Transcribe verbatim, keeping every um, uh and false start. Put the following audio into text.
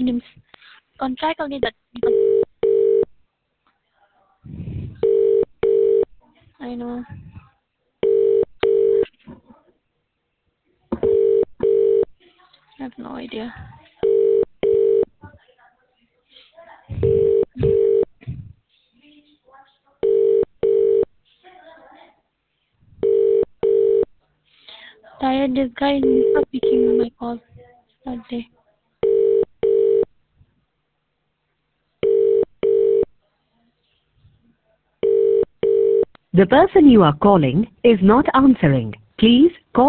names. Contract only that. I know. I have no idea. Tired this guy is not picking my call that day. The person you are calling is not answering. Please call